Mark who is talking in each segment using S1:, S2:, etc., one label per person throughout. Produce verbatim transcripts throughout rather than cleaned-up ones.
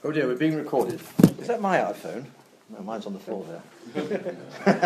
S1: Oh dear, we're being recorded. Is that my iPhone? No, mine's on the floor there.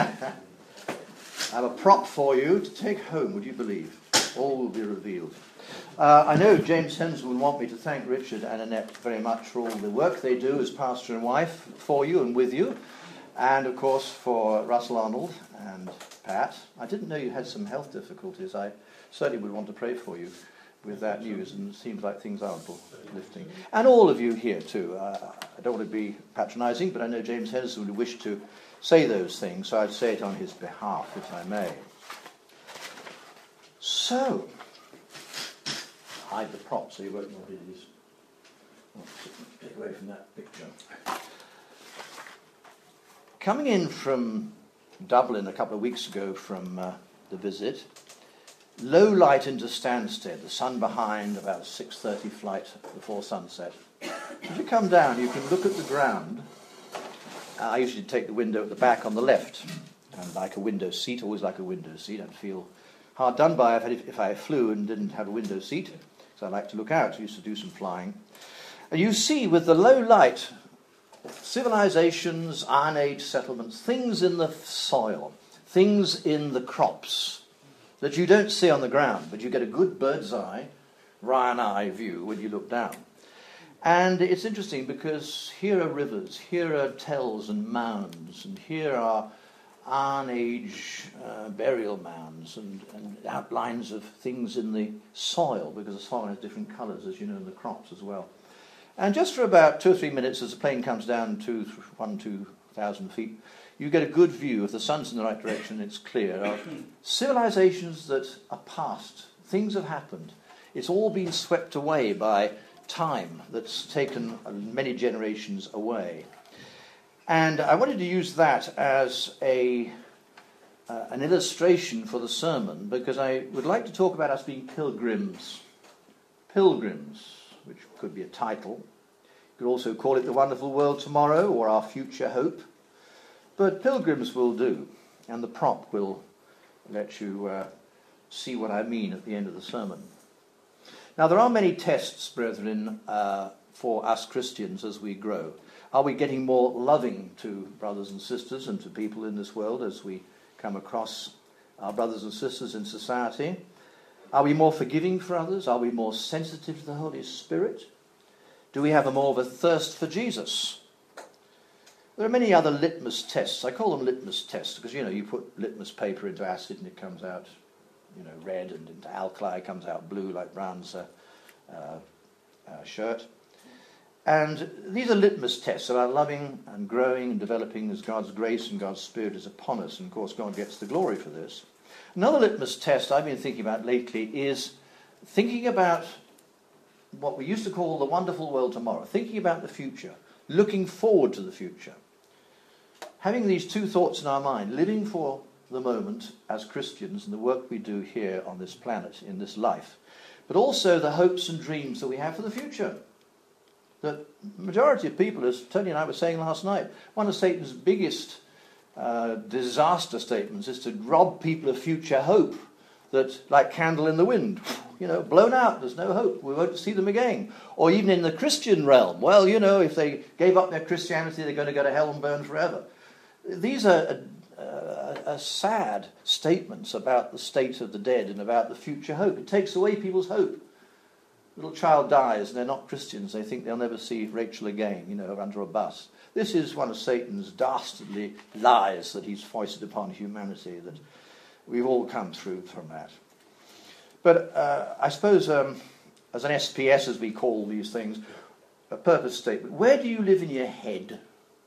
S1: I have a prop for you to take home, would you believe? All will be revealed. Uh, I know James Hensel would want me to thank Richard and Annette very much for all the work they do as pastor and wife for you and with you. And, of course, for Russell Arnold and Pat. I didn't know you had some health difficulties. I certainly would want to pray for you with that news, and it seems like things are lifting. And all of you here, too. Uh, I don't want to be patronising, but I know James Hensel would wish to say those things, so I'd say it on his behalf, if I may. So, hide the prop so you won't know what it is. Take away from that picture. Coming in from Dublin a couple of weeks ago from uh, the visit, low light into Stansted, the sun behind, about a six thirty flight before sunset. As you come down, you can look at the ground. Uh, I usually take the window at the back on the left, and like a window seat, always like a window seat. I'd feel hard done by if, if I flew and didn't have a window seat, so I like to look out. I used to do some flying. And you see, with the low light, civilizations, Iron Age settlements, things in the soil, things in the crops that you don't see on the ground, but you get a good bird's eye, Ryan eye view when you look down. And it's interesting because here are rivers, here are tells and mounds, and here are Iron Age uh, burial mounds and, and outlines of things in the soil, because the soil has different colours, as you know, in the crops as well. And just for about two or three minutes, as the plane comes down to one, two thousand feet, you get a good view, if the sun's in the right direction, it's clear, of civilizations that are past. Things have happened. It's all been swept away by time that's taken many generations away. And I wanted to use that as a uh, an illustration for the sermon, because I would like to talk about us being pilgrims. Pilgrims, which could be a title. You could also call it The Wonderful World Tomorrow or Our Future Hope. But pilgrims will do, and the prop will let you uh, see what I mean at the end of the sermon. Now, there are many tests, brethren, uh, for us Christians as we grow. Are we getting more loving to brothers and sisters and to people in this world as we come across our brothers and sisters in society? Are we more forgiving for others? Are we more sensitive to the Holy Spirit? Do we have a more of a thirst for Jesus? There are many other litmus tests. I call them litmus tests because, you know, you put litmus paper into acid and it comes out, you know, red, and into alkali it comes out blue like Brown's uh, uh, uh, shirt. And these are litmus tests about loving and growing and developing as God's grace and God's Spirit is upon us. And, of course, God gets the glory for this. Another litmus test I've been thinking about lately is thinking about what we used to call the wonderful world tomorrow, thinking about the future, looking forward to the future. Having these two thoughts in our mind, living for the moment as Christians and the work we do here on this planet, in this life, but also the hopes and dreams that we have for the future. The majority of people, as Tony and I were saying last night, one of Satan's biggest uh, disaster statements is to rob people of future hope, that like candle in the wind, you know, blown out, there's no hope, we won't see them again. Or even in the Christian realm, well, you know, if they gave up their Christianity, they're going to go to hell and burn forever. These are uh, uh, sad statements about the state of the dead and about the future hope. It takes away people's hope. A little child dies and they're not Christians. They think they'll never see Rachel again, you know, under a bus. This is one of Satan's dastardly lies that he's foisted upon humanity, that we've all come through from that. But uh, I suppose um, as an S P S, as we call these things, a purpose statement, where do you live in your head?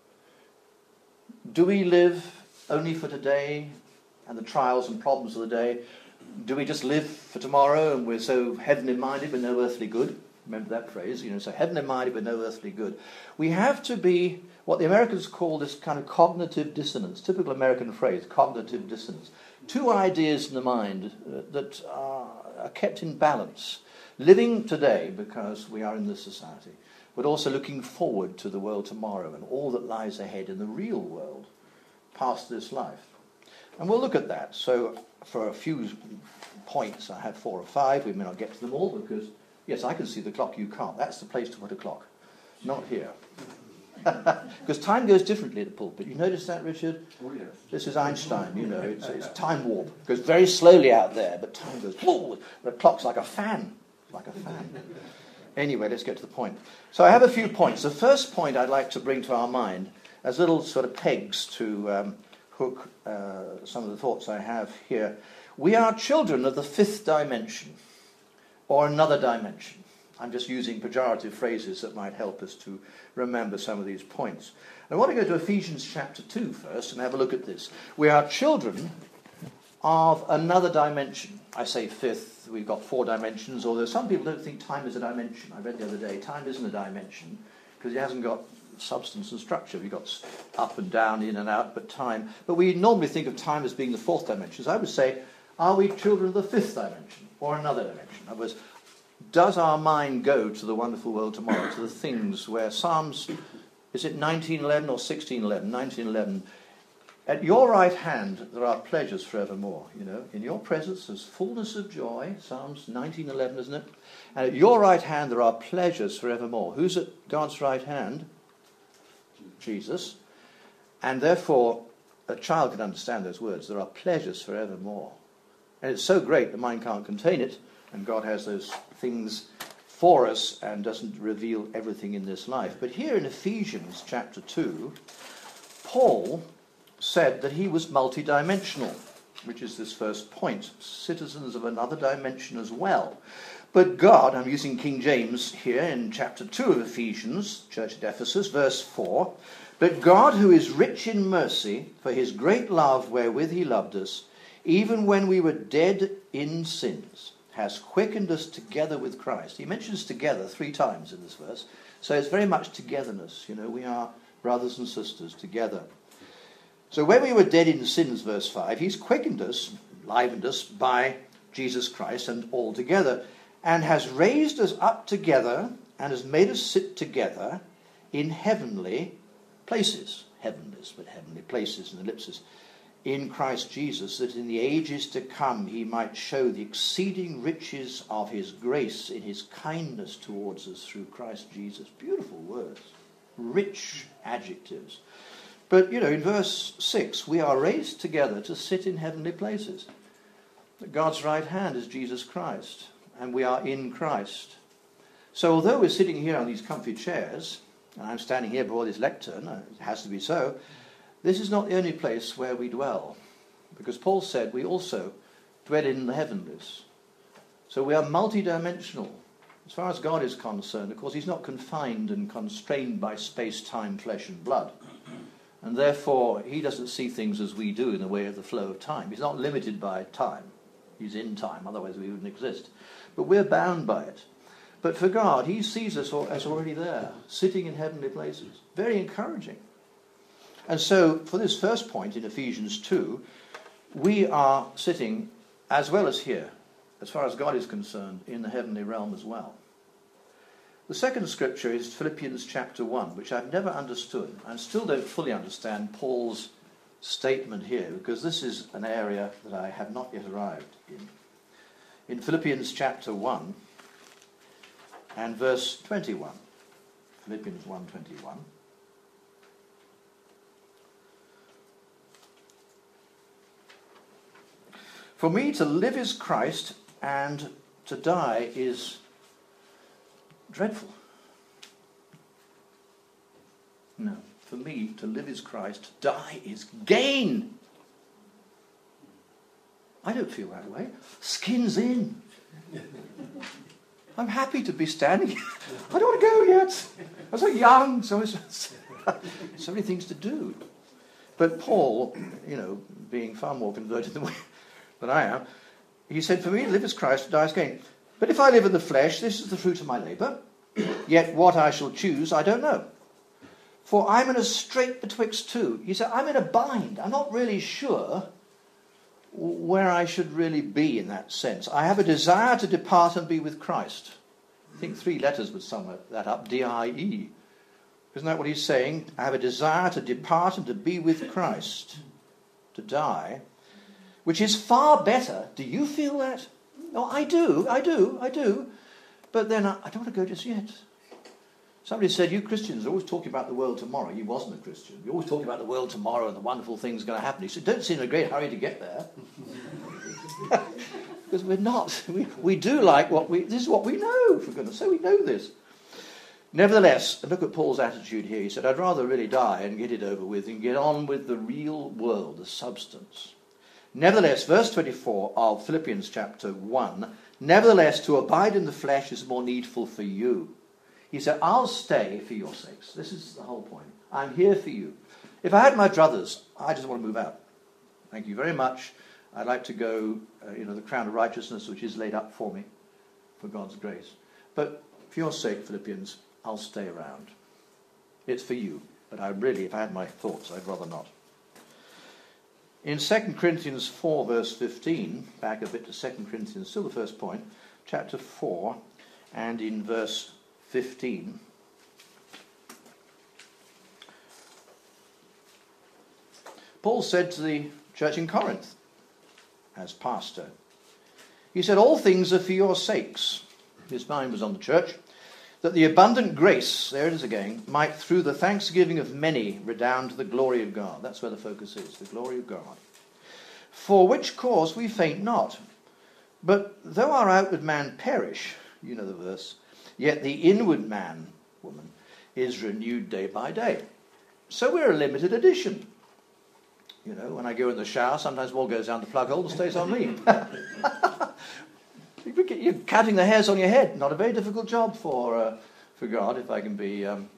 S1: Do we live only for today and the trials and problems of the day? Do we just live for tomorrow and we're so heavenly minded with no earthly good? Remember that phrase, you know, so heavenly minded with no earthly good. We have to be what the Americans call this kind of cognitive dissonance, typical American phrase, cognitive dissonance. Two ideas in the mind uh, that are, are kept in balance. Living today because we are in this society, but also looking forward to the world tomorrow and all that lies ahead in the real world past this life. And we'll look at that. So for a few points, I have four or five. We may not get to them all because, yes, I can see the clock, you can't. That's the place to put a clock. not here. Because time goes differently at the pulpit. You notice that, Richard?
S2: Oh, yes.
S1: This is Einstein, you know. It's, it's time warp. It goes very slowly out there, but time goes, whoa, the clock's like a fan. Like a fan. Anyway, let's get to the point. So I have a few points. The first point I'd like to bring to our mind as little sort of pegs to um, hook uh, some of the thoughts I have here. We are children of the fifth dimension, or another dimension. I'm just using pejorative phrases that might help us to remember some of these points. I want to go to Ephesians chapter two first and have a look at this. We are children of another dimension. I say fifth, we've got four dimensions, although some people don't think time is a dimension. I read the other day, time isn't a dimension because it hasn't got substance and structure. We've got up and down, in and out, but time. But we normally think of time as being the fourth dimension. So I would say, are we children of the fifth dimension or another dimension? In other words, does our mind go to the wonderful world tomorrow, to the things where Psalms, is it nineteen eleven or sixteen eleven? nineteen eleven. At your right hand there are pleasures forevermore. You know, in your presence there's fullness of joy. Psalms nineteen eleven, isn't it? And at your right hand there are pleasures forevermore. Who's at God's right hand? Jesus. And therefore, a child can understand those words. There are pleasures forevermore. And it's so great the mind can't contain it. And God has those things for us and doesn't reveal everything in this life. But here in Ephesians chapter two, Paul said that he was multidimensional, which is this first point, citizens of another dimension as well. But God, I'm using King James here in chapter two of Ephesians, church at Ephesus, verse four, but God, who is rich in mercy, for his great love wherewith he loved us, even when we were dead in sins, has quickened us together with Christ. He mentions together three times in this verse. So it's very much togetherness. You know, we are brothers and sisters together. So when we were dead in sins, verse five, he's quickened us, livened us by Jesus Christ and all together, and has raised us up together and has made us sit together in heavenly places. Heavenlies, but heavenly places in ellipsis. In Christ Jesus, that in the ages to come he might show the exceeding riches of his grace in his kindness towards us through Christ Jesus. Beautiful words. Rich adjectives. But, you know, in verse six, we are raised together to sit in heavenly places. God's right hand is Jesus Christ, and we are in Christ. So although we're sitting here on these comfy chairs, and I'm standing here before this lectern, it has to be so, this is not the only place where we dwell, because Paul said we also dwell in the heavenlies. So we are multidimensional. As far as God is concerned, of course, he's not confined and constrained by space, time, flesh and blood. And therefore, he doesn't see things as we do in the way of the flow of time. He's not limited by time. He's in time, otherwise we wouldn't exist. But we're bound by it. But for God, he sees us as already there, sitting in heavenly places. Very encouraging. And so, for this first point in Ephesians two, we are sitting, as well as here, as far as God is concerned, in the heavenly realm as well. The second scripture is Philippians chapter one, which I've never understood, and still don't fully understand Paul's statement here, because this is an area that I have not yet arrived in. In Philippians chapter one, and verse twenty-one. Philippians one twenty-one. For me to live is Christ, and to die is dreadful. No, for me to live is Christ, to die is gain. I don't feel that way. Skin's in. I'm happy to be standing. I don't want to go yet. I'm so young, so, so many things to do. But Paul, you know, being far more converted than we than I am, he said, for me to live is Christ, to die is gain. But if I live in the flesh, this is the fruit of my labour, yet what I shall choose I don't know. For I'm in a strait betwixt two. He said, I'm in a bind. I'm not really sure where I should really be in that sense. I have a desire to depart and be with Christ. I think three letters would sum that up, D I E. Isn't that what he's saying? I have a desire to depart and to be with Christ, to die, which is far better. Do you feel that? No, I do, I do, I do. But then I, I don't want to go just yet. Somebody said, you Christians are always talking about the world tomorrow. He wasn't a Christian. You're always talking about the world tomorrow and the wonderful things going to happen. He said, don't seem in a great hurry to get there. Because we're not. We, we do like what we... This is what we know, for goodness sake. We know this. Nevertheless, look at Paul's attitude here. He said, I'd rather really die and get it over with and get on with the real world, the substance. Nevertheless, verse twenty-four of Philippians chapter one, nevertheless, to abide in the flesh is more needful for you. He said, I'll stay for your sakes. This is the whole point. I'm here for you. If I had my druthers, I just want to move out. Thank you very much. I'd like to go, uh, you know, the crown of righteousness which is laid up for me, for God's grace. But for your sake, Philippians, I'll stay around. It's for you. But I really, if I had my thoughts, I'd rather not. In Second Corinthians four, verse fifteen, back a bit to Second Corinthians, still the first point, chapter four, and in verse fifteen, Paul said to the church in Corinth, as pastor, he said, all things are for your sakes. His mind was on the church, that the abundant grace, there it is again, might through the thanksgiving of many redound to the glory of God. That's where the focus is, the glory of God. For which cause we faint not. But though our outward man perish, you know the verse, yet the inward man, woman, is renewed day by day. So we're a limited edition. You know, when I go in the shower, sometimes water goes down the plug hole and stays on me. You're cutting the hairs on your head. Not a very difficult job for uh, for God, if I can be um,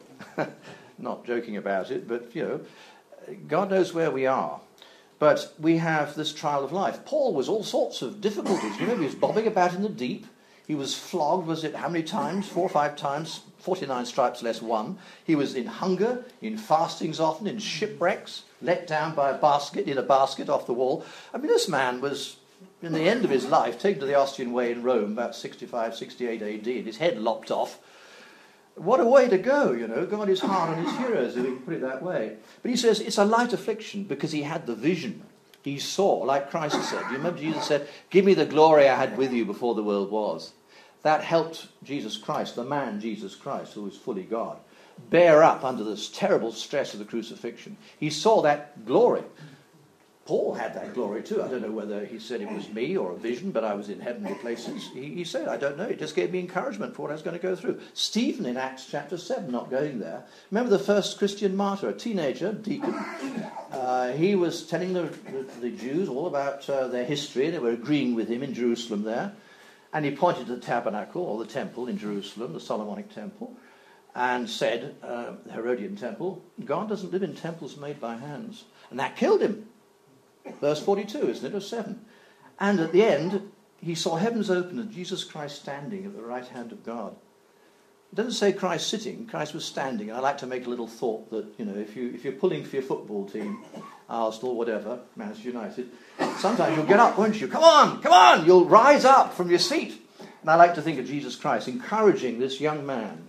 S1: not joking about it. But, you know, God knows where we are. But we have this trial of life. Paul was all sorts of difficulties. You know, he was bobbing about in the deep. He was flogged, was it how many times? Four or five times. forty-nine stripes less one. He was in hunger, in fastings often, in shipwrecks, let down by a basket, in a basket off the wall. I mean, this man was, in the end of his life, taken to the Ostian Way in Rome about sixty-five, sixty-eight A D, and his head lopped off. What a way to go, you know. God is hard on his heroes, if we can put it that way. But he says it's a light affliction because he had the vision. He saw, like Christ said. You remember Jesus said, give me the glory I had with you before the world was. That helped Jesus Christ, the man Jesus Christ, who was fully God, bear up under this terrible stress of the crucifixion. He saw that glory. Paul had that glory too. I don't know whether he said it was me or a vision, but I was in heavenly places. He, he said, I don't know. It just gave me encouragement for what I was going to go through. Stephen in Acts chapter seven, not going there. Remember the first Christian martyr, a teenager, deacon. Uh, he was telling the, the, the Jews all about uh, their history. They were agreeing with him in Jerusalem there. And he pointed to the tabernacle, or the temple in Jerusalem, the Solomonic temple, and said, uh, the Herodian temple, God doesn't live in temples made by hands. And that killed him. Verse forty-two, isn't it, of seven. And at the end, he saw heavens open and Jesus Christ standing at the right hand of God. It doesn't say Christ sitting, Christ was standing. And I like to make a little thought that, you know, if, you, if you're pulling for your football team, Arsenal, whatever, Manchester United, sometimes you'll get up, won't you? Come on, come on! You'll rise up from your seat. And I like to think of Jesus Christ encouraging this young man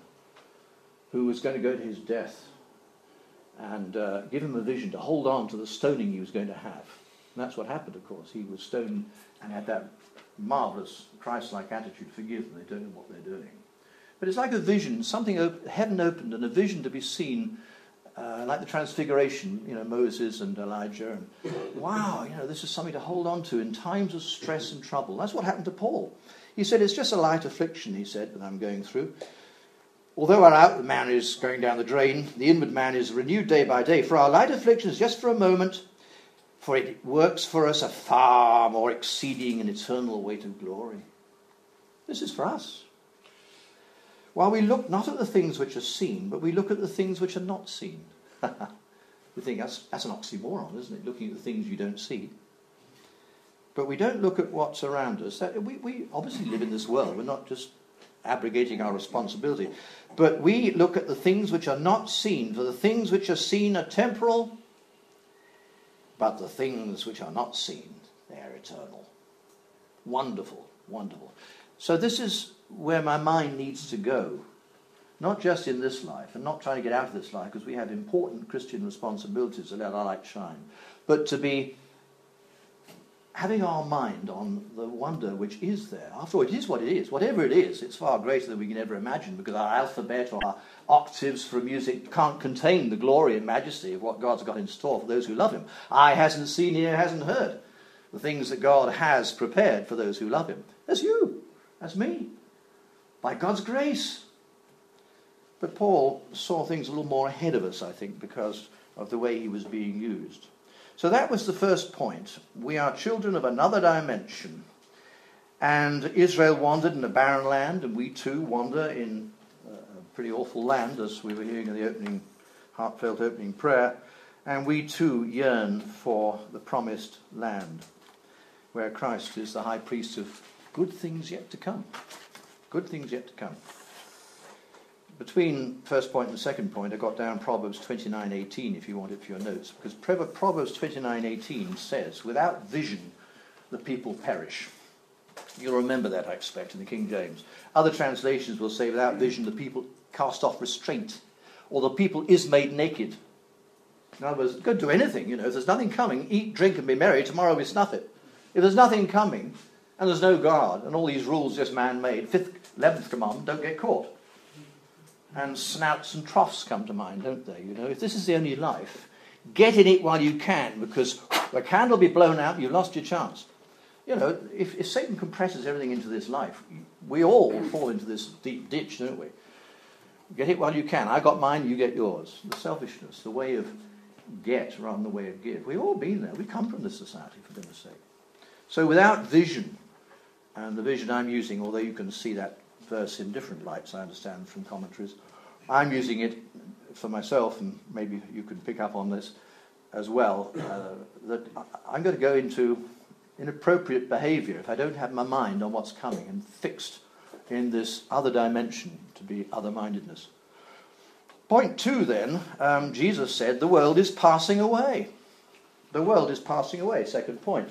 S1: who was going to go to his death and uh, give him a vision to hold on to the stoning he was going to have. And that's what happened, of course. He was stoned and had that marvellous Christ-like attitude, forgive them, they don't know what they're doing. But it's like a vision, something, op- heaven opened, and a vision to be seen, uh, like the Transfiguration, you know, Moses and Elijah. And wow, you know, this is something to hold on to in times of stress and trouble. That's what happened to Paul. He said, it's just a light affliction, he said, that I'm going through. Although our outward man is going down the drain, the inward man is renewed day by day. For our light affliction is just for a moment, for it works for us a far more exceeding and eternal weight of glory. This is for us. While we look not at the things which are seen, but we look at the things which are not seen. We think that's, that's an oxymoron, isn't it? Looking at the things you don't see. But we don't look at what's around us. That, we, we obviously live in this world. We're not just abrogating our responsibility. But we look at the things which are not seen. For the things which are seen are temporal, but the things which are not seen, they are eternal. Wonderful, wonderful. So this is where my mind needs to go. Not just in this life, and not trying to get out of this life, because we have important Christian responsibilities to let our light shine. But to be having our mind on the wonder which is there. After all, it is what it is. Whatever it is, it's far greater than we can ever imagine, because our alphabet or our octaves for music can't contain the glory and majesty of what God's got in store for those who love him. Eye hasn't seen, ear hasn't heard the things that God has prepared for those who love him. That's you. That's me. By God's grace. But Paul saw things a little more ahead of us, I think, because of the way he was being used. So that was the first point. We are children of another dimension. And Israel wandered in a barren land, and we too wander in a pretty awful land, as we were hearing in the opening, heartfelt opening prayer. And we too yearn for the promised land, where Christ is the high priest of good things yet to come. Good things yet to come. Between first point and second point, I got down Proverbs twenty-nine eighteen, if you want it for your notes, because Proverbs twenty-nine eighteen says, without vision the people perish. You'll remember that, I expect, in the King James. Other translations will say, without vision the people cast off restraint, or the people is made naked. In other words, don't do anything, you know. If there's nothing coming, eat, drink and be merry, tomorrow we snuff it. If there's nothing coming, and there's no guard, and all these rules just man-made, fifth, eleventh commandment, don't get caught. And snouts and troughs come to mind, don't they? You know, if this is the only life, get in it while you can, because the candle will be blown out, you've lost your chance. You know, if, if Satan compresses everything into this life, we all fall into this deep ditch, don't we? Get it while you can. I got mine, you get yours. The selfishness, the way of get rather than the way of give. We've all been there. We come from this society, for goodness sake. So without vision, and the vision I'm using, although you can see that verse in different lights, I understand from commentaries, I'm using it for myself, and maybe you can pick up on this as well, uh, that I'm going to go into inappropriate behaviour if I don't have my mind on what's coming and fixed in this other dimension, to be other-mindedness. Point two then, um, Jesus said the world is passing away. The world is passing away, second point.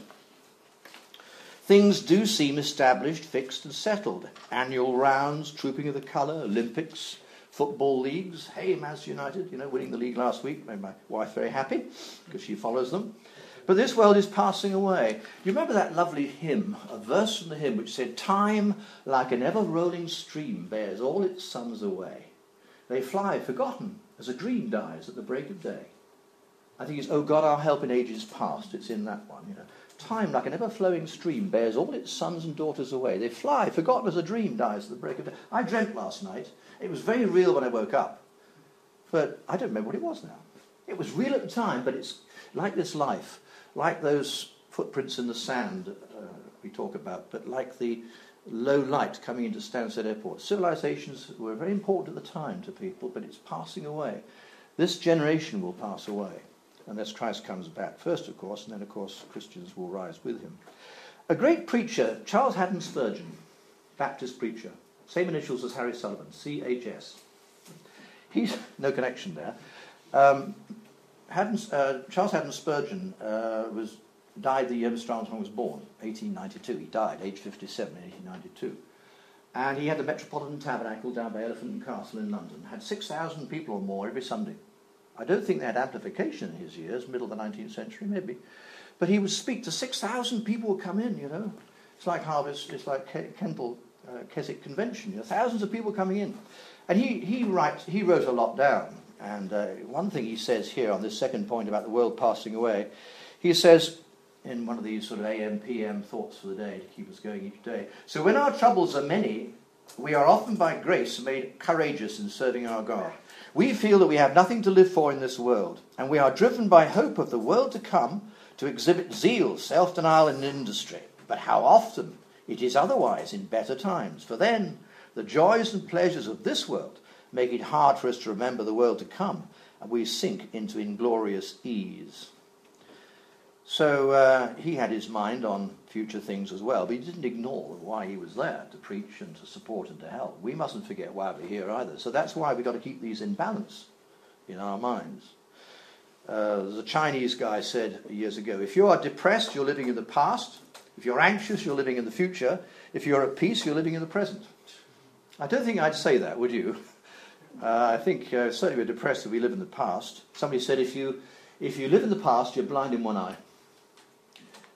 S1: Things do seem established, fixed and settled. Annual rounds, trooping of the colour, Olympics, football leagues. Hey, Manchester United, you know, winning the league last week made my wife very happy because she follows them. But this world is passing away. You remember that lovely hymn, a verse from the hymn which said, time like an ever-rolling stream bears all its sons away. They fly forgotten as a dream dies at the break of day. I think it's, oh God, our help in ages past. It's in that one, you know. Time, like an ever-flowing stream, bears all its sons and daughters away. They fly, forgotten as a dream dies at the break of day. I dreamt last night. It was very real when I woke up. But I don't remember what it was now. It was real at the time, but it's like this life, like those footprints in the sand uh, we talk about, but like the low light coming into Stansted Airport. Civilizations were very important at the time to people, but it's passing away. This generation will pass away, unless Christ comes back first, of course, and then, of course, Christians will rise with him. A great preacher, Charles Haddon Spurgeon, Baptist preacher, same initials as Harry Sullivan, C H S. He's no connection there. Um, Haddon, uh, Charles Haddon Spurgeon uh, was died the year Mister Armstrong was born, eighteen ninety-two. He died, age fifty-seven, in eighteen ninety-two. And he had the Metropolitan Tabernacle down by Elephant and Castle in London. Had six thousand people or more every Sunday. I don't think they had amplification in his years, middle of the nineteenth century, maybe. But he would speak to six thousand people would come in, you know. It's like Harvest, it's like Kendall uh, Keswick Convention, you know, thousands of people coming in. And he, he, writes, he wrote a lot down. And uh, one thing he says here on this second point about the world passing away, he says, in one of these sort of A M, P M thoughts for the day to keep us going each day. So when our troubles are many, we are often by grace made courageous in serving our God. We feel that we have nothing to live for in this world, and we are driven by hope of the world to come to exhibit zeal, self-denial and industry. But how often it is otherwise in better times, for then the joys and pleasures of this world make it hard for us to remember the world to come, and we sink into inglorious ease. So uh, he had his mind on future things as well, but he didn't ignore why he was there, to preach and to support and to help. We mustn't forget why we're here either. So that's why we've got to keep these in balance in our minds. Uh, the Chinese guy said years ago, if you are depressed, you're living in the past. If you're anxious, you're living in the future. If you're at peace, you're living in the present. I don't think I'd say that, would you? Uh, I think uh, certainly we're depressed if we live in the past. Somebody said if you if you live in the past, you're blind in one eye.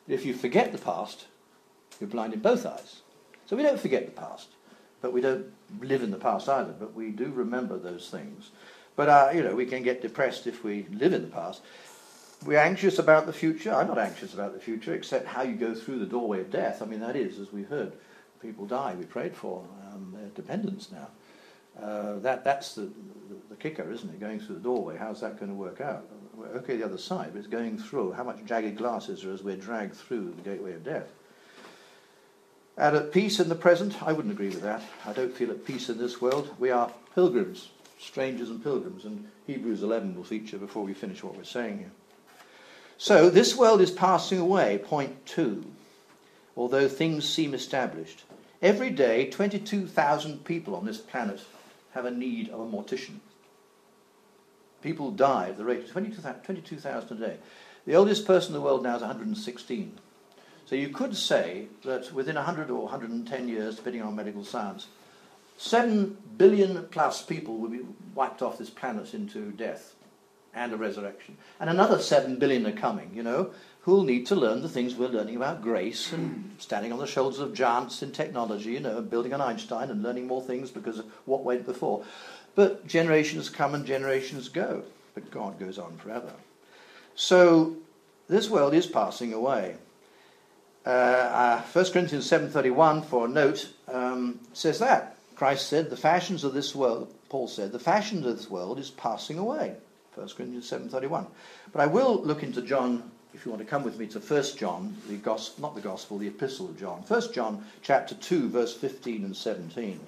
S1: If you forget the past, you're blind in both eyes. So we don't forget the past, but we don't live in the past either, but we do remember those things. But, uh, you know, we can get depressed if we live in the past. We're anxious about the future. I'm not anxious about the future, except how you go through the doorway of death. I mean, that is, as we heard, people die, we prayed for, um, their dependents now. Uh, that That's the, the, the kicker, isn't it? Going through the doorway, how's that going to work out? We're okay the other side, but it's going through. How much jagged glass is there as we're dragged through the gateway of death? And at peace in the present, I wouldn't agree with that. I don't feel at peace in this world. We are pilgrims, strangers and pilgrims, and Hebrews eleven will feature before we finish what we're saying here. So, this world is passing away, point two, although things seem established. Every day, twenty-two thousand people on this planet have a need of a mortician. People die at the rate of twenty-two thousand a day. The oldest person in the world now is one hundred sixteen. So you could say that within one hundred or one hundred ten years, depending on medical science, seven billion plus people will be wiped off this planet into death and a resurrection. And another seven billion are coming, you know, who'll need to learn the things we're learning about grace and standing on the shoulders of giants in technology, you know, building on Einstein and learning more things because of what went before. But generations come and generations go. But God goes on forever. So this world is passing away. Uh, uh, First Corinthians seven thirty-one, for a note, um, says that. Christ said, the fashions of this world, Paul said, the fashions of this world is passing away. First Corinthians seven thirty-one. But I will look into John, if you want to come with me to First John, the gospel, not the Gospel, the Epistle of John. First John chapter two, verse fifteen and seventeen.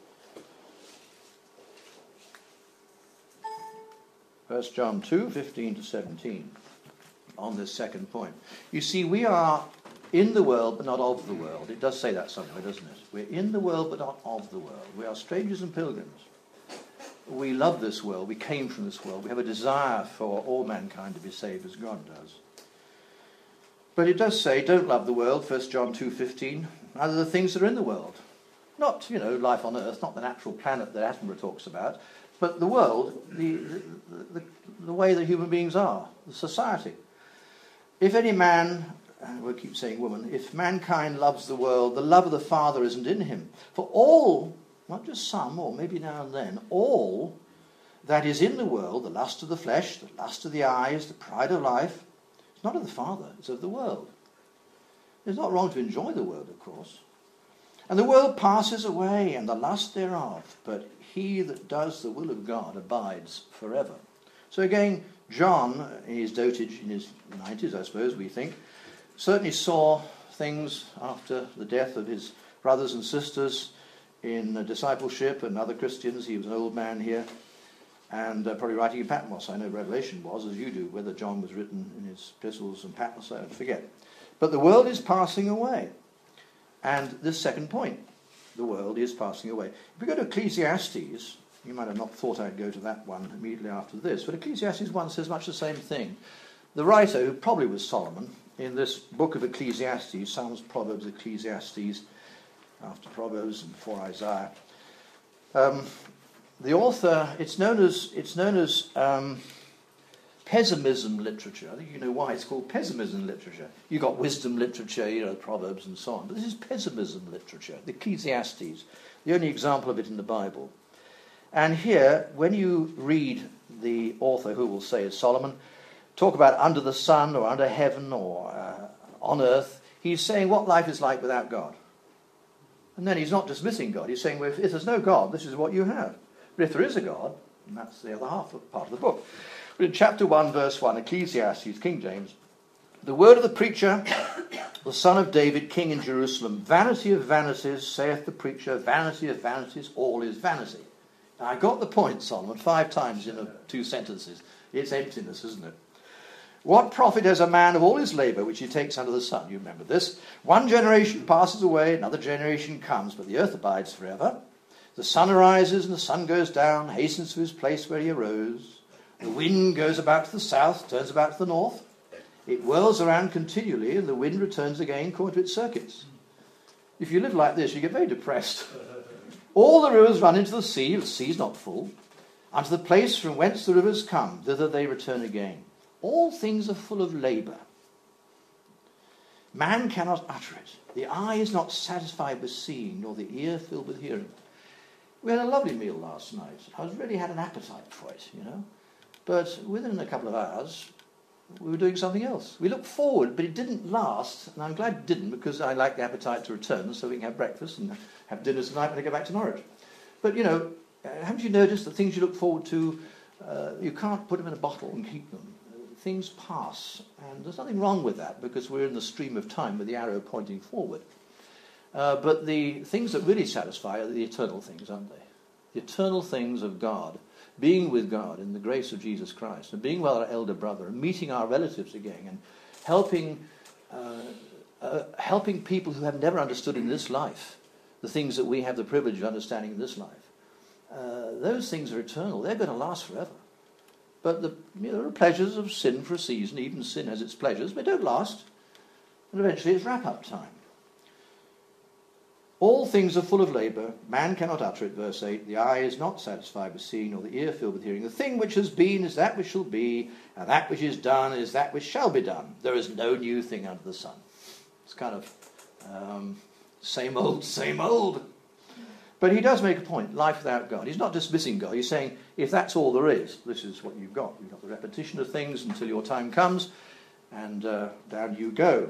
S1: First John two, fifteen to seventeen, on this second point. You see, we are in the world, but not of the world. It does say that somewhere, doesn't it? We're in the world, but not of the world. We are strangers and pilgrims. We love this world. We came from this world. We have a desire for all mankind to be saved as God does. But it does say, don't love the world, First John two fifteen, neither the things that are in the world. Not, you know, life on earth, not the natural planet that Attenborough talks about, but the world, the, the, the, the way that human beings are, the society. If any man, and we'll keep saying woman, if mankind loves the world, the love of the Father isn't in him. For all, not just some, or maybe now and then, all that is in the world, the lust of the flesh, the lust of the eyes, the pride of life, it's not of the Father, it's of the world. It's not wrong to enjoy the world, of course. And the world passes away, and the lust thereof, but he that does the will of God abides forever. So again, John, in his dotage in his nineties, I suppose, we think, certainly saw things after the death of his brothers and sisters in uh, discipleship and other Christians. He was an old man here, and uh, probably writing in Patmos. I know Revelation was, as you do. Whether John was written in his epistles and Patmos, I forget. But the world is passing away. And this second point, the world is passing away. If we go to Ecclesiastes, you might have not thought I'd go to that one immediately after this, but Ecclesiastes one says much the same thing. The writer, who probably was Solomon, in this book of Ecclesiastes, Psalms, Proverbs, Ecclesiastes, after Proverbs and before Isaiah, um, the author, it's known as it's known as um, pessimism literature. I think you know why it's called pessimism literature. You've got wisdom literature, you know, Proverbs and so on. But this is pessimism literature, the Ecclesiastes, the only example of it in the Bible. And here, when you read the author, who will say is Solomon, talk about under the sun or under heaven or uh, on earth, he's saying what life is like without God. And then he's not dismissing God. He's saying, well, if, if there's no God, this is what you have. But if there is a God, and that's the other half of, part of the book. But in chapter one, verse one, Ecclesiastes, King James, the word of the preacher, the son of David, king in Jerusalem, vanity of vanities, saith the preacher, vanity of vanities, all is vanity. Now, I got the point, Solomon, five times in a, two sentences. It's emptiness, isn't it? What profit has a man of all his labour which he takes under the sun? You remember this. One generation passes away, another generation comes, but the earth abides forever. The sun arises and the sun goes down, hastens to his place where he arose. The wind goes about to the south, turns about to the north. It whirls around continually, and the wind returns again according to its circuits. If you live like this, you get very depressed. All the rivers run into the sea, the sea is not full. Unto the place from whence the rivers come, thither they return again. All things are full of labour. Man cannot utter it. The eye is not satisfied with seeing, nor the ear filled with hearing. We had a lovely meal last night. I was really had an appetite for it, you know. But within a couple of hours, we were doing something else. We looked forward, but it didn't last. And I'm glad it didn't, because I like the appetite to return so we can have breakfast and have dinner tonight when I go back to Norwich. But, you know, haven't you noticed the things you look forward to, uh, you can't put them in a bottle and keep them. Things pass, and there's nothing wrong with that, because we're in the stream of time with the arrow pointing forward. Uh, but the things that really satisfy are the eternal things, aren't they? The eternal things of God, being with God in the grace of Jesus Christ, and being with our elder brother, and meeting our relatives again, and helping, uh, uh, helping people who have never understood in this life the things that we have the privilege of understanding in this life. Uh, those things are eternal. They're going to last forever. But the, you know, there are pleasures of sin for a season. Even sin has its pleasures, but they don't last. And eventually it's wrap-up time. All things are full of labour. Man cannot utter it, verse eight. The eye is not satisfied with seeing, nor the ear filled with hearing. The thing which has been is that which shall be, and that which is done is that which shall be done. There is no new thing under the sun. It's kind of um, same old, same old. But he does make a point, life without God. He's not dismissing God. He's saying, if that's all there is, this is what you've got. You've got the repetition of things until your time comes, and uh, down you go.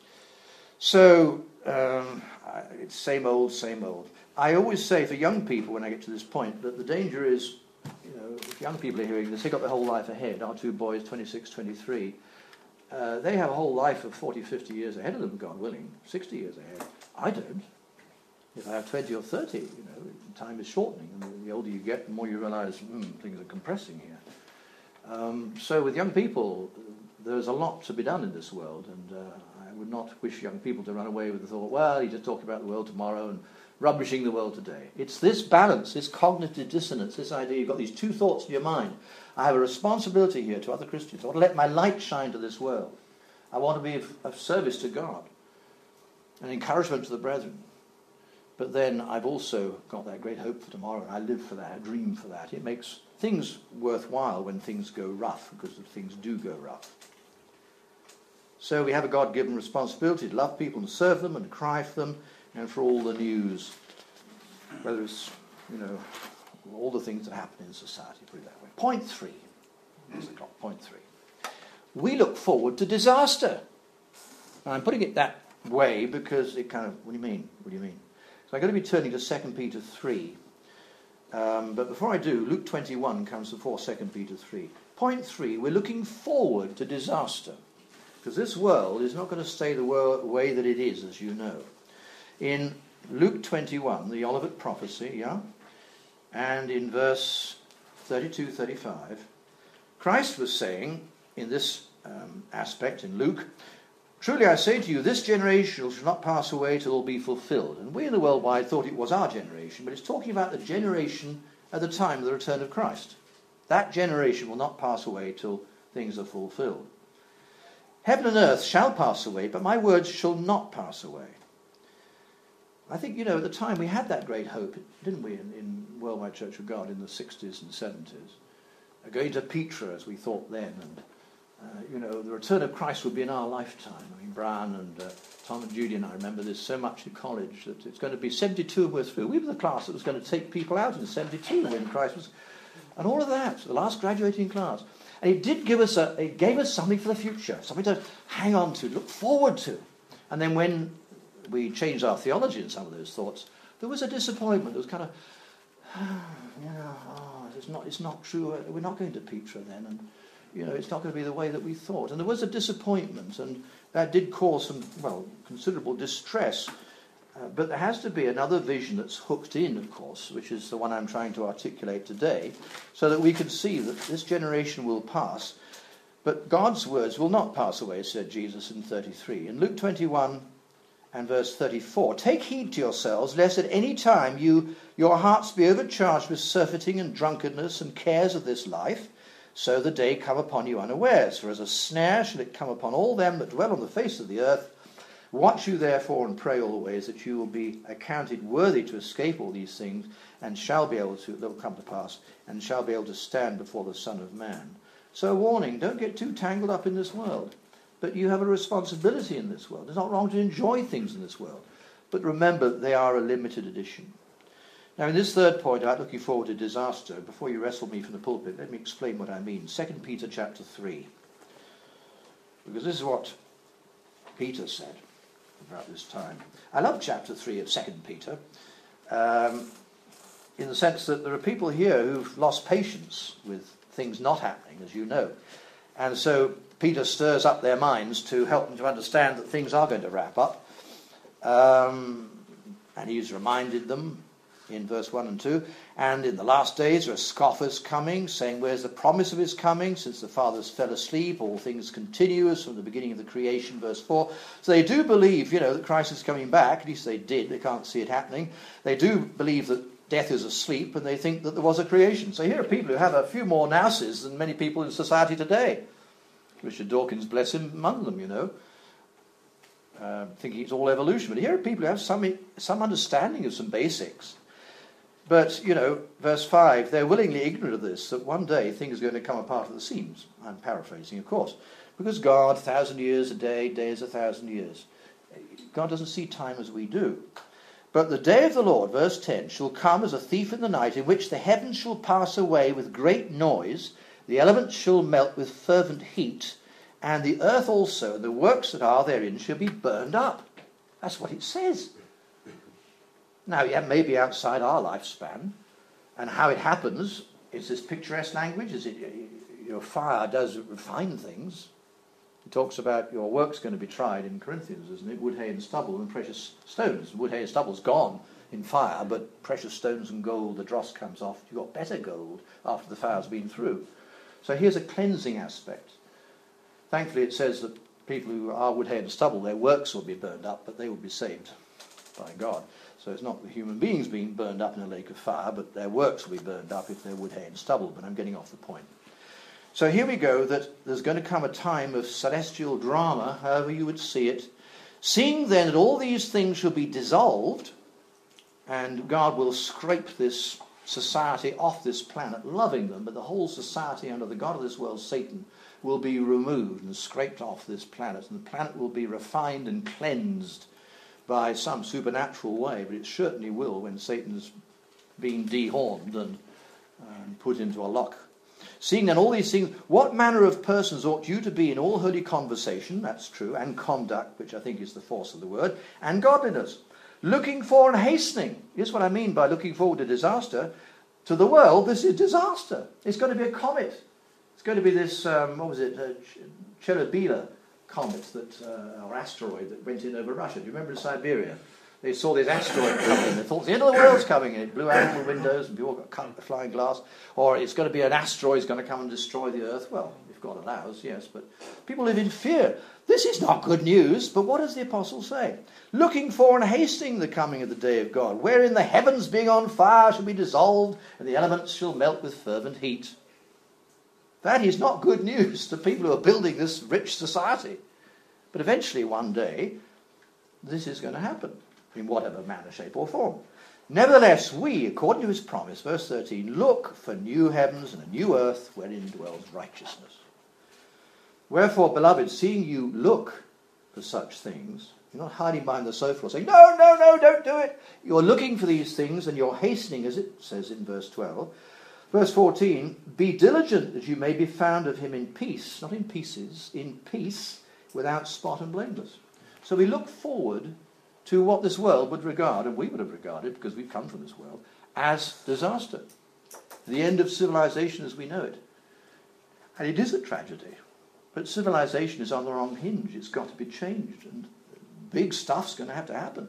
S1: So, um, it's same old, same old. I always say for young people, when I get to this point, that the danger is, you know, if young people are hearing this, they've got their whole life ahead. Our two boys, twenty-six, twenty-three, uh, they have a whole life of forty, fifty years ahead of them, God willing, sixty years ahead. I don't. If I have twenty or thirty, you know, time is shortening, and the older you get, the more you realise, hmm, things are compressing here. Um, so with young people, there's a lot to be done in this world, and uh, I would not wish young people to run away with the thought, well, you just talk about the world tomorrow and rubbishing the world today. It's this balance, this cognitive dissonance, this idea you've got these two thoughts in your mind. I have a responsibility here to other Christians. I want to let my light shine to this world. I want to be of, of service to God, and encouragement to the brethren. But then I've also got that great hope for tomorrow, and I live for that, I dream for that. It makes things worthwhile when things go rough, because things do go rough. So we have a God-given responsibility to love people and serve them and cry for them, and for all the news, whether it's, you know, all the things that happen in society, put it that way. Point three. Here's the clock, point three. We look forward to disaster. And I'm putting it that way because it kind of, what do you mean? What do you mean? So I'm going to be turning to Second Peter three. Um, but before I do, Luke twenty-one comes before Second Peter three. Point three, we're looking forward to disaster. Because this world is not going to stay the way that it is, as you know. In Luke twenty-one, the Olivet prophecy, yeah? And in verse thirty-two, thirty-five, Christ was saying, in this um, aspect, in Luke, truly I say to you, this generation shall not pass away till all be fulfilled. And we in the worldwide thought it was our generation, but it's talking about the generation at the time of the return of Christ. That generation will not pass away till things are fulfilled. Heaven and earth shall pass away, but my words shall not pass away. I think, you know, at the time we had that great hope, didn't we, in, in Worldwide Church of God in the sixties and seventies. Uh, going to Petra, as we thought then, and, uh, you know, the return of Christ would be in our lifetime. I mean, Brian and uh, Tom and Judy and I remember this so much in college, that it's going to be seventy-two and we're through. We were the class that was going to take people out in seventy-two when Christ was... And all of that, the last graduating class. And it did give us a, it gave us something for the future, something to hang on to, look forward to. And then when we changed our theology in some of those thoughts, there was a disappointment. There was kind of, you know, oh, it's not, it's not true. We're not going to Petra then, and you know, it's not going to be the way that we thought. And there was a disappointment, and that did cause some, well, considerable distress. Uh, but there has to be another vision that's hooked in, of course, which is the one I'm trying to articulate today, so that we can see that this generation will pass, but God's words will not pass away, said Jesus in thirty-three. In Luke twenty-one and verse thirty-four, take heed to yourselves, lest at any time you your hearts be overcharged with surfeiting and drunkenness and cares of this life, so the day come upon you unawares. For as a snare shall it come upon all them that dwell on the face of the earth. Watch you therefore and pray always, that you will be accounted worthy to escape all these things, and shall be able to, that will come to pass, and shall be able to stand before the Son of Man. So a warning, don't get too tangled up in this world. but you have a responsibility in this world. It's not wrong to enjoy things in this world. But remember, they are a limited edition. Now, in this third point about looking forward to disaster, before you wrestle me from the pulpit, let me explain what I mean. Second Peter chapter three. Because this is what Peter said about this time. I love chapter three of Second Peter, um, in the sense that there are people here who've lost patience with things not happening, as you know. And so Peter stirs up their minds to help them to understand that things are going to wrap up. Um, and he's reminded them in verse one and two, and in the last days there are scoffers coming, saying, where's the promise of his coming? Since the fathers fell asleep, all things continue as from the beginning of the creation, verse four. So they do believe, you know, that Christ is coming back. At least they did. They can't see it happening. They do believe that death is asleep, and they think that there was a creation. So here are people who have a few more nouses than many people in society today. Richard Dawkins, bless him, among them, you know, uh, thinking it's all evolution. But here are people who have some some understanding of some basics. But, you know, verse five, they're willingly ignorant of this, that one day things are going to come apart at the seams. I'm paraphrasing, of course. Because God, a thousand years a day, day is a thousand years. God doesn't see time as we do. But the day of the Lord, verse ten, shall come as a thief in the night, in which the heavens shall pass away with great noise, the elements shall melt with fervent heat, and the earth also, and the works that are therein, shall be burned up. That's what it says. Now, yeah, maybe outside our lifespan, and how it happens is this picturesque language. Is it, you know, fire does refine things. It talks about your work's going to be tried in Corinthians, isn't it? Wood, hay, and stubble, and precious stones. Wood, hay, and stubble's gone in fire, but precious stones and gold, the dross comes off. You've got better gold after the fire's been through. So here's a cleansing aspect. Thankfully, it says that people who are wood, hay, and stubble, their works will be burned up, but they will be saved by God. So it's not the human beings being burned up in a lake of fire, but their works will be burned up if they're wood, hay, and stubble. But I'm getting off the point. So here we go, that there's going to come a time of celestial drama, however you would see it. Seeing then that all these things shall be dissolved, and God will scrape this society off this planet, loving them, but the whole society under the god of this world, Satan, will be removed and scraped off this planet, and the planet will be refined and cleansed by some supernatural way, but it certainly will when Satan's been dehorned and, and put into a lock. Seeing then all these things, what manner of persons ought you to be in all holy conversation, that's true, and conduct, which I think is the force of the word, and godliness, looking for and hastening. Here's what I mean by looking forward to disaster. To the world, this is disaster. It's going to be a comet. It's going to be this, um, what was it, uh, Ch- Chernobyl comet that, uh, or asteroid that went in over Russia. Do you remember in Siberia? They saw this asteroid coming. They thought the end of the world's coming, and it blew out all the windows, and people got cut with flying glass. Or it's going to be an asteroid going to come and destroy the Earth. Well, if God allows, yes, but people live in fear. This is not good news, but what does the apostle say? Looking for and hastening the coming of the day of God, wherein the heavens being on fire shall be dissolved, and the elements shall melt with fervent heat. That is not good news to people who are building this rich society. But eventually, one day, this is going to happen, in whatever manner, shape, or form. Nevertheless, we, according to his promise, verse thirteen, look for new heavens and a new earth wherein dwells righteousness. Wherefore, beloved, seeing you look for such things, you're not hiding behind the sofa or saying, no, no, no, don't do it. You're looking for these things, and you're hastening, as it says in verse twelve. Verse fourteen, be diligent that you may be found of him in peace, not in pieces, in peace, without spot and blameless. So we look forward to what this world would regard, and we would have regarded, because we've come from this world, as disaster. The end of civilization as we know it. And it is a tragedy. But civilization is on the wrong hinge. It's got to be changed, and big stuff's going to have to happen.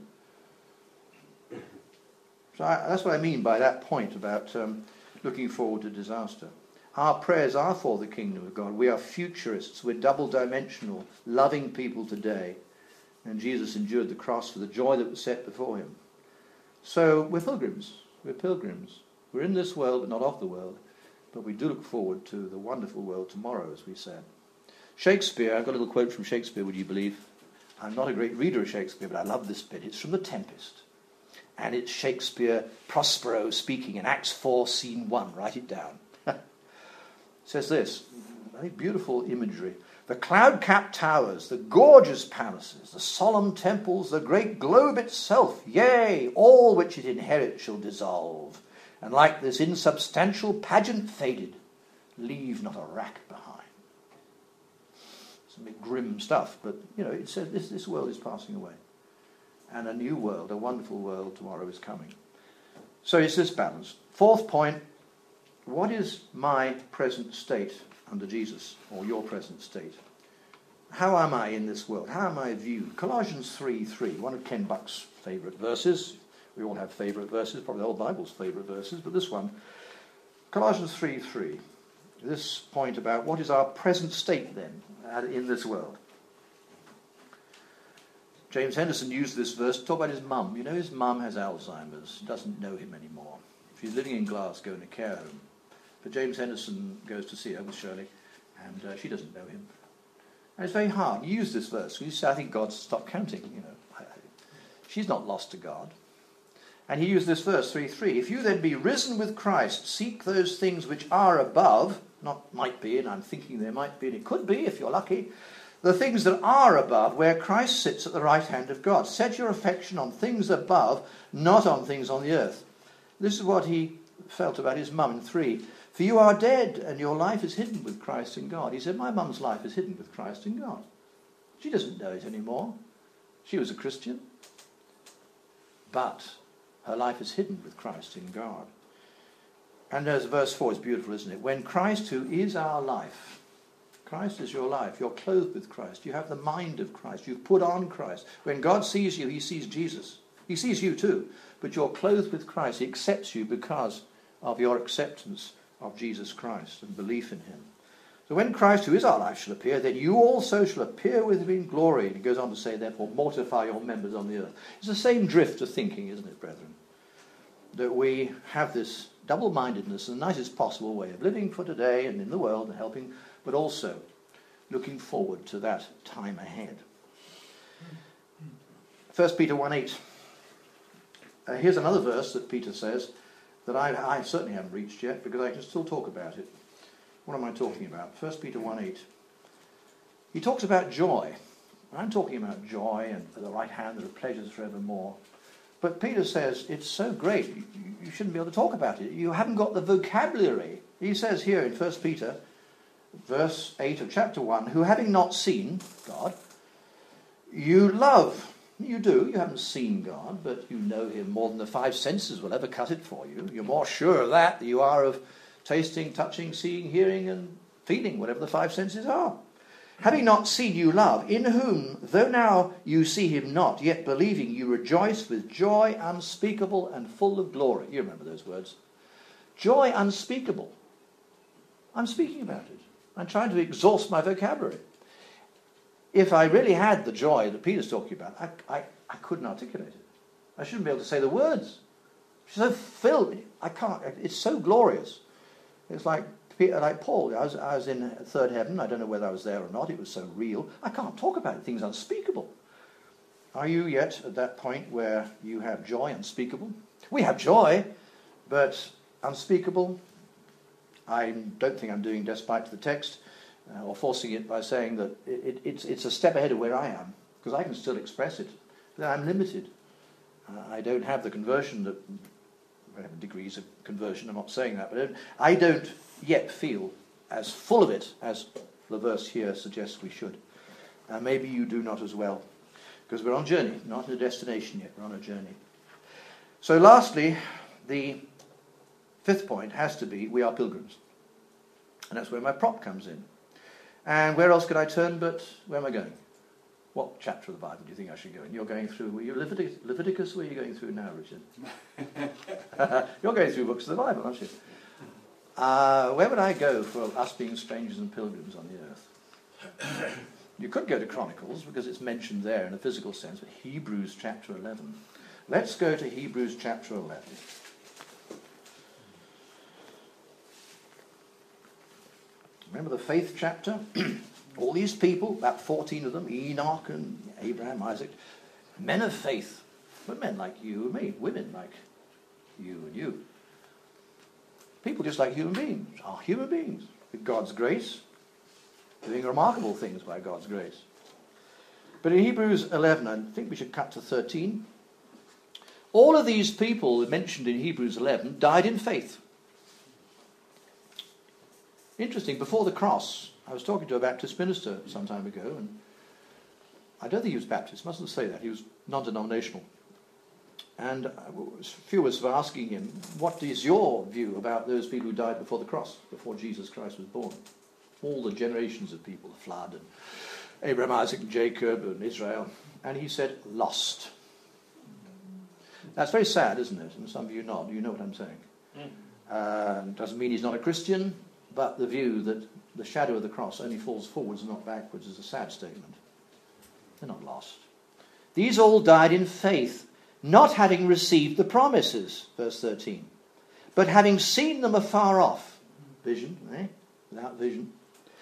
S1: So I, that's what I mean by that point about um, looking forward to disaster. Our prayers are for the kingdom of God. We are futurists. We're double-dimensional, loving people today. And Jesus endured the cross for the joy that was set before him. So we're pilgrims. We're pilgrims. We're in this world, but not of the world. But we do look forward to the wonderful world tomorrow, as we said. Shakespeare, I've got a little quote from Shakespeare, would you believe? I'm not a great reader of Shakespeare, but I love this bit. It's from The Tempest. And it's Shakespeare, Prospero speaking in Acts four, scene one. Write it down. It says this. very beautiful imagery. The cloud-capped towers, the gorgeous palaces, the solemn temples, the great globe itself, yea, all which it inherits shall dissolve, and like this insubstantial pageant faded, leave not a rack behind. It's a bit grim stuff, but, you know, it says this, this world is passing away. And a new world, a wonderful world tomorrow is coming. So it's this balance. Fourth point, what is my present state under Jesus, or your present state? How am I in this world? How am I viewed? Colossians three three, one of Ken Buck's favourite verses. We all have favourite verses, probably the whole Bible's favourite verses, but this one, Colossians three three, this point about what is our present state then in this world. James Henderson used this verse to talk about his mum. You know, his mum has Alzheimer's, doesn't know him anymore. She's living in Glasgow in a care home. But James Henderson goes to see her with Shirley, and uh, she doesn't know him. And it's very hard. You use this verse. You say, I think God's stopped counting. You know, I, I, she's not lost to God. And he used this verse, three three. If you then be risen with Christ, seek those things which are above, not might be, and I'm thinking there might be, and it could be if you're lucky, the things that are above, where Christ sits at the right hand of God. Set your affection on things above, not on things on the earth. This is what he felt about his mum in three. For you are dead, and your life is hidden with Christ in God. He said, my mum's life is hidden with Christ in God. She doesn't know it anymore. She was a Christian. But her life is hidden with Christ in God. And as verse four is beautiful, isn't it? When Christ, who is our life, Christ is your life. You're clothed with Christ. You have the mind of Christ. You've put on Christ. When God sees you, he sees Jesus. He sees you too. But you're clothed with Christ. He accepts you because of your acceptance of Jesus Christ and belief in him. So when Christ, who is our life, shall appear, then you also shall appear with him in glory. And he goes on to say, therefore, mortify your members on the earth. It's the same drift of thinking, isn't it, brethren? That we have this double-mindedness in the nicest possible way of living for today and in the world and helping, but also looking forward to that time ahead. First Peter one eight. Uh, here's another verse that Peter says that I, I certainly haven't reached yet because I can still talk about it. What am I talking about? First Peter one eight. He talks about joy. I'm talking about joy and at the right hand there are pleasures forevermore. But Peter says it's so great, you, you shouldn't be able to talk about it. You haven't got the vocabulary. He says here in First Peter, verse eight of chapter one, who having not seen God, you love. You do. You haven't seen God, but you know him more than the five senses will ever cut it for you. You're more sure of that than you are of tasting, touching, seeing, hearing, and feeling, whatever the five senses are. Having not seen, you love, in whom, though now you see him not, yet believing, you rejoice with joy unspeakable and full of glory. You remember those words. Joy unspeakable. I'm speaking about it. I'm trying to exhaust my vocabulary. If I really had the joy that Peter's talking about, I, I, I couldn't articulate it. I shouldn't be able to say the words. It's so filled. I can't. It's so glorious. It's like Peter, like Paul. I was, I was in third heaven. I don't know whether I was there or not. It was so real. I can't talk about it. Things unspeakable. Are you yet at that point where you have joy unspeakable? We have joy, but unspeakable. I don't think I'm doing despite to the text. Uh, or forcing it by saying that it, it, it's, it's a step ahead of where I am, because I can still express it, but I'm limited. Uh, I don't have the conversion that, I have degrees of conversion, I'm not saying that, but I don't, I don't yet feel as full of it as the verse here suggests we should. Uh, maybe you do not as well, because we're on a journey, not in a destination yet, we're on a journey. So lastly, the fifth point has to be, we are pilgrims. And that's where my prop comes in. And where else could I turn but where am I going? What chapter of the Bible do you think I should go in? You're going through, were you Leviticus, Leviticus where are you going through now, Richard? You're going through books of the Bible, aren't you? Uh, where would I go for us being strangers and pilgrims on the earth? You could go to Chronicles because it's mentioned there in a physical sense, but Hebrews chapter eleven. Let's go to Hebrews chapter eleven. Remember the faith chapter? All these people, about fourteen of them, Enoch and Abraham, Isaac, men of faith, but men like you and me, women like you and you. People just like human beings, are human beings, with God's grace, doing remarkable things by God's grace. But in Hebrews eleven, I think we should cut to thirteen. All of these people mentioned in Hebrews eleven died in faith. Interesting, before the cross, I was talking to a Baptist minister some time ago, and I don't think he was Baptist, mustn't say that, he was non-denominational. And a few of us were asking him, what is your view about those people who died before the cross, before Jesus Christ was born? All the generations of people, the flood, and Abraham, Isaac, and Jacob, and Israel. And he said, lost. That's very sad, isn't it? And some of you nod, you know what I'm saying. Mm. Uh, doesn't mean he's not a Christian, but the view that the shadow of the cross only falls forwards and not backwards is a sad statement. They're not lost. These all died in faith, not having received the promises, verse thirteen, but having seen them afar off. Vision, eh? Without vision.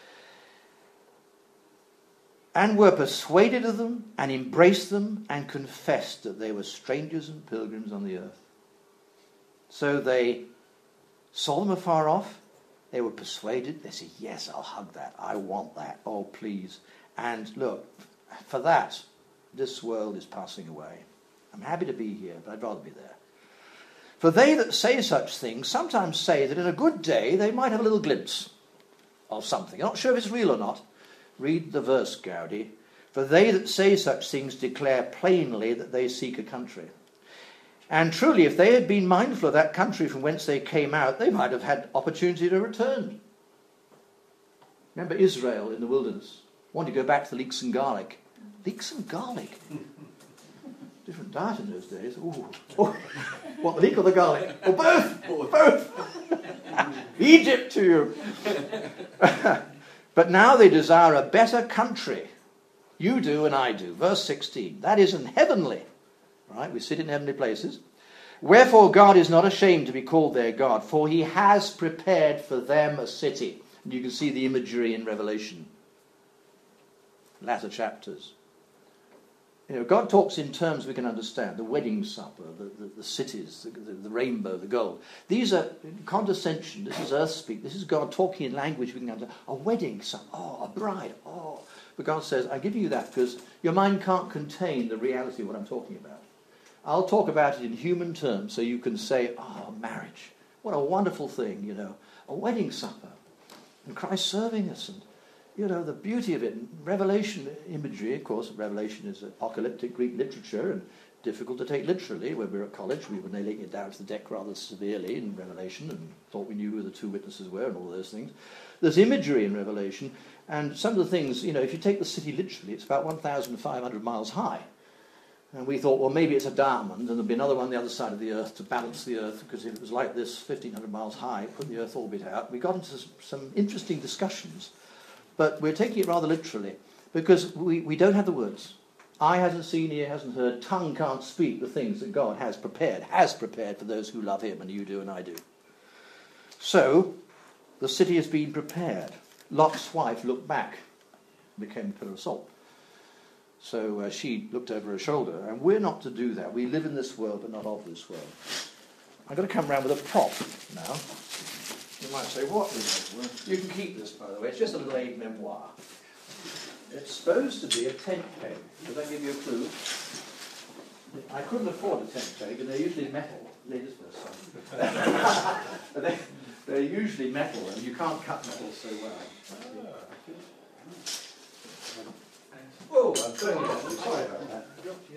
S1: And were persuaded of them, and embraced them, and confessed that they were strangers and pilgrims on the earth. So they saw them afar off, they were persuaded, they said, yes, I'll hug that, I want that, oh please. And look, for that, this world is passing away. I'm happy to be here, but I'd rather be there. For they that say such things sometimes say that in a good day they might have a little glimpse of something. I'm not sure if it's real or not. Read the verse, Gowdy. For they that say such things declare plainly that they seek a country. And truly, if they had been mindful of that country from whence they came out, they might have had opportunity to return. Remember Israel in the wilderness? Wanted to go back to the leeks and garlic. Leeks and garlic? Different diet in those days. Ooh. Oh, what, the leek or the garlic? Or both! Both! Egypt to you! But now they desire a better country. You do and I do. Verse sixteen. That is in heavenly. Right? We sit in heavenly places. Wherefore God is not ashamed to be called their God, for he has prepared for them a city. And you can see the imagery in Revelation. Latter chapters. You know, God talks in terms we can understand. The wedding supper, the, the, the cities, the, the, the rainbow, the gold. These are condescension. This is earth speak. This is God talking in language we can understand. A wedding supper. Oh, a bride. Oh. But God says, I give you that because your mind can't contain the reality of what I'm talking about. I'll talk about it in human terms so you can say, oh, marriage. What a wonderful thing, you know. A wedding supper. And Christ serving us and you know, the beauty of it. Revelation imagery, of course, Revelation is apocalyptic Greek literature and difficult to take literally. When we were at college, we were nailing it down to the deck rather severely in Revelation and thought we knew who the two witnesses were and all those things. There's imagery in Revelation, and some of the things, you know, if you take the city literally, it's about one thousand five hundred miles high. And we thought, well, maybe it's a diamond, and there'll be another one on the other side of the earth to balance the earth, because if it was like this, fifteen hundred miles high, put the earth orbit out. We got into some interesting discussions. But we're taking it rather literally, because we, we don't have the words. Eye hasn't seen, ear hasn't heard, tongue can't speak the things that God has prepared, has prepared for those who love him, and you do and I do. So, the city has been prepared. Lot's wife looked back, became a pillar of salt. So uh, she looked over her shoulder, and we're not to do that. We live in this world, but not of this world. I'm going to come round with a prop now. You might say, what is it? You can keep this, by the way. It's just a little aid memoir. It's supposed to be a tent peg. Does that give you a clue? I couldn't afford a tent peg, and they're usually metal. Ladies first. they're, they're usually metal, and you can't cut metal so well. Oh, I'm throwing it. I'm sorry about that.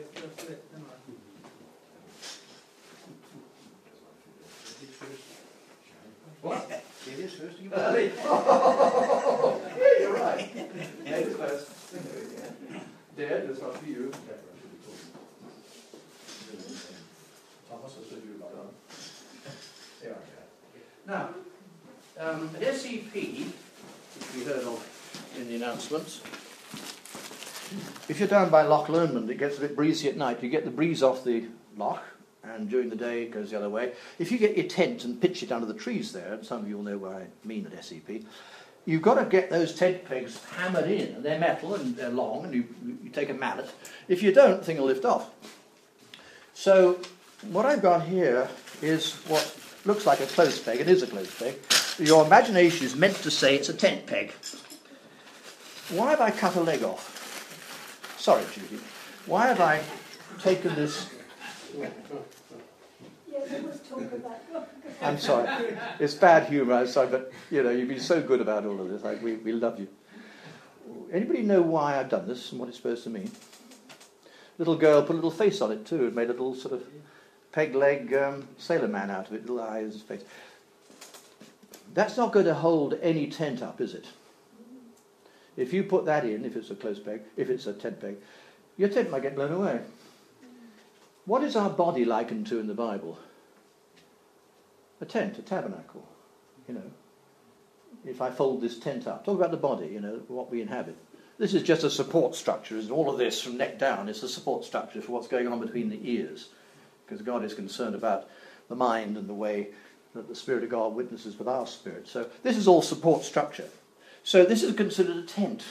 S1: What? It is supposed to give a lead. Oh, yeah, you're right. Ladies first. Dad, this must be you. Thomas, I said you like that. Now, um, at S E P, which we heard of in the announcements, if you're down by Loch Lomond, it gets a bit breezy at night. You get the breeze off the loch, and during the day it goes the other way. If you get your tent and pitch it under the trees there, and some of you will know what I mean at S E P, you've got to get those tent pegs hammered in, and they're metal and they're long, and you, you take a mallet. If you don't, the thing will lift off. So what I've got here is what looks like a clothes peg. It is a clothes peg. Your imagination is meant to say it's a tent peg. why have I cut a leg off? Sorry, Judy. Why have I taken this...
S2: Yeah, there was talk about...
S1: I'm sorry. It's bad humour, I'm sorry, but, you know, you've been so good about all of this. Like, we, we love you. Anybody know why I've done this and what it's supposed to mean? Little girl put a little face on it, too, and made a little sort of peg leg um, sailor man out of it, little eyes, face. That's not going to hold any tent up, is it? If you put that in, if it's a close peg, if it's a tent peg, your tent might get blown away. What is our body likened to in the Bible? A tent, a tabernacle, you know. If I fold this tent up, talk about the body, you know, what we inhabit. This is just a support structure, isn't all of this from neck down is a support structure for what's going on between the ears. Because God is concerned about the mind and the way that the Spirit of God witnesses with our spirit. So this is all support structure. So this is considered a tent.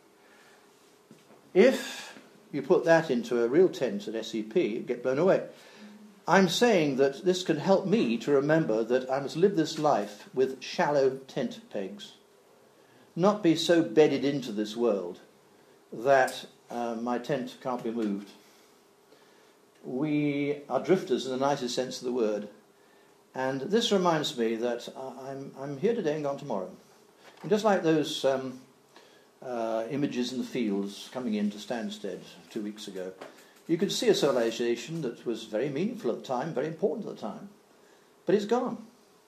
S1: If you put that into a real tent at S E P, you get blown away. I'm saying that this can help me to remember that I must live this life with shallow tent pegs. Not be so bedded into this world that uh, my tent can't be moved. We are drifters in the nicest sense of the word. And this reminds me that I'm, I'm here today and gone tomorrow. And just like those um, uh, images in the fields coming into Stansted two weeks ago, you could see a civilization that was very meaningful at the time, very important at the time. But it's gone.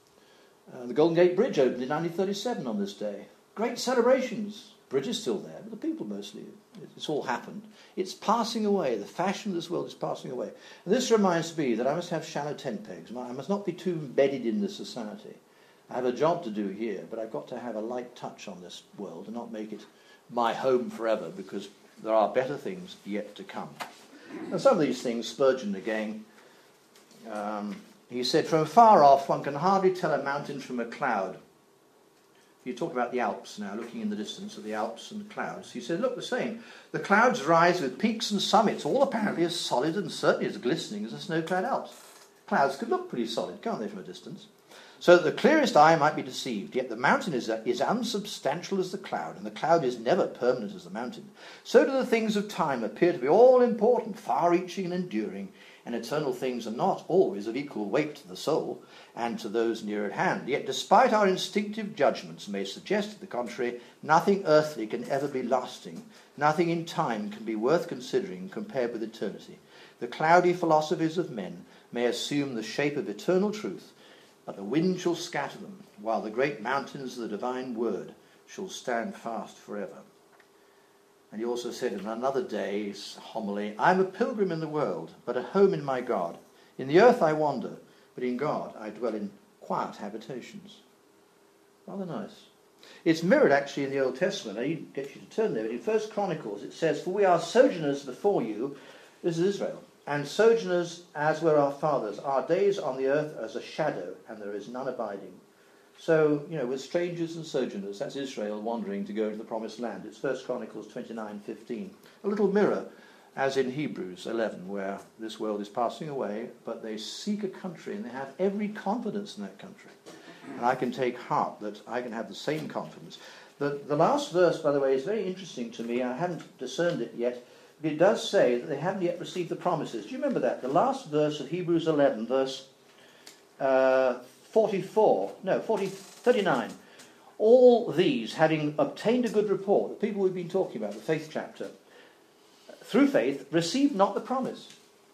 S1: Uh, the Golden Gate Bridge opened in nineteen thirty-seven on this day. Great celebrations. Bridge is still there, but the people mostly. It's all happened. It's passing away. The fashion of this world is passing away. And this reminds me that I must have shallow tent pegs. I must not be too embedded in this society. I have a job to do here, but I've got to have a light touch on this world and not make it my home forever, because there are better things yet to come. And some of these things, Spurgeon again, um, he said, from far off one can hardly tell a mountain from a cloud. You talk about the Alps now, looking in the distance at the Alps and the clouds. He said, look, the same. The clouds rise with peaks and summits, all apparently as solid and certainly as glistening as the snow-clad Alps. Clouds could look pretty solid, can't they, from a distance? So that the clearest eye might be deceived, yet the mountain is, is unsubstantial as the cloud, and the cloud is never permanent as the mountain. So do the things of time appear to be all important, far-reaching and enduring, and eternal things are not always of equal weight to the soul and to those near at hand. Yet despite our instinctive judgments may suggest to the contrary, nothing earthly can ever be lasting, nothing in time can be worth considering compared with eternity. The cloudy philosophies of men may assume the shape of eternal truth, but the wind shall scatter them, while the great mountains of the divine word shall stand fast forever. And he also said in another day's homily, I am a pilgrim in the world, but at home in my God. In the earth I wander, but in God I dwell in quiet habitations. Rather nice. It's mirrored actually in the Old Testament. I need to get you to turn there. But in First Chronicles it says, for we are sojourners before you, this is Israel, and sojourners as were our fathers. Our days on the earth as a shadow, and there is none abiding. So, you know, we're strangers and sojourners. That's Israel wandering to go into the promised land. It's First Chronicles twenty-nine fifteen. A little mirror, as in Hebrews eleven, where this world is passing away, but they seek a country and they have every confidence in that country. And I can take heart that I can have the same confidence. The, the last verse, by the way, is very interesting to me. I haven't discerned it yet. But it does say that they haven't yet received the promises. Do you remember that? The last verse of Hebrews eleven, verse uh, forty-four, no, forty, thirty-nine. All these, having obtained a good report, the people we've been talking about, the faith chapter, through faith, received not the promise.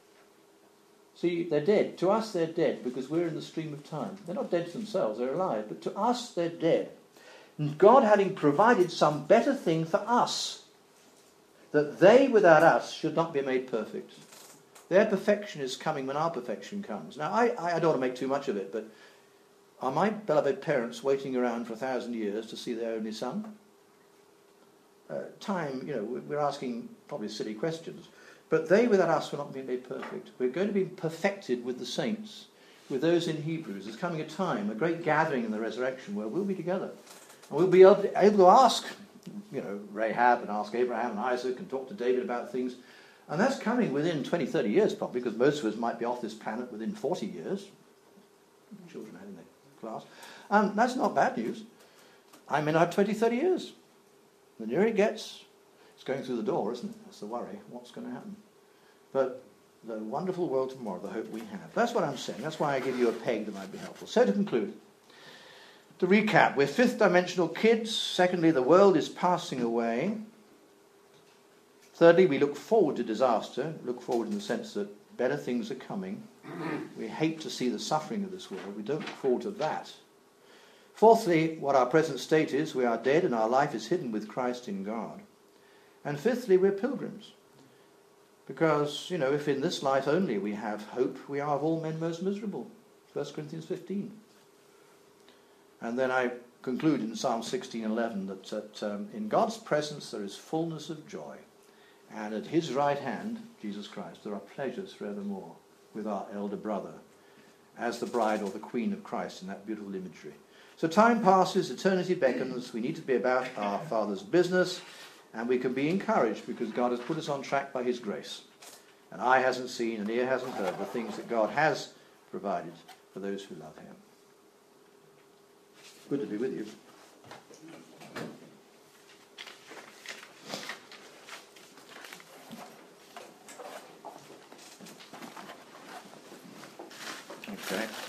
S1: See, they're dead. To us, they're dead because we're in the stream of time. They're not dead to themselves, they're alive. But to us, they're dead. And God having provided some better thing for us, that they without us should not be made perfect. Their perfection is coming when our perfection comes. Now, I, I don't want to make too much of it, but are my beloved parents waiting around for a thousand years to see their only son? Uh, time, you know, we're asking probably silly questions. But they without us will not be made perfect. We're going to be perfected with the saints, with those in Hebrews. There's coming a time, a great gathering in the resurrection where we'll be together. And we'll be able to, able to ask, you know, Rahab and ask Abraham and Isaac and talk to David about things. And that's coming within twenty, thirty years probably, because most of us might be off this planet within forty years. Children had in their class. And that's not bad news. I may not have twenty, thirty years. The nearer it gets, it's going through the door, isn't it? That's the worry. What's going to happen? But the wonderful world tomorrow, the hope we have. That's what I'm saying. That's why I give you a peg that might be helpful. So to conclude, to recap, we're fifth dimensional kids. Secondly, the world is passing away. Thirdly, we look forward to disaster. Look forward in the sense that better things are coming. We hate to see the suffering of this world. We don't look forward to that. Fourthly, what our present state is, we are dead and our life is hidden with Christ in God. And fifthly, we're pilgrims. Because, you know, if in this life only we have hope, we are of all men most miserable. First Corinthians fifteen. And then I conclude in Psalm sixteen eleven that, that um, in God's presence there is fullness of joy. And at his right hand, Jesus Christ, there are pleasures forevermore with our elder brother as the bride or the queen of Christ in that beautiful imagery. So time passes, eternity beckons. We need to be about our Father's business. And we can be encouraged because God has put us on track by his grace. And eye hasn't seen and ear hasn't heard the things that God has provided for those who love him. Good to be with you. Okay.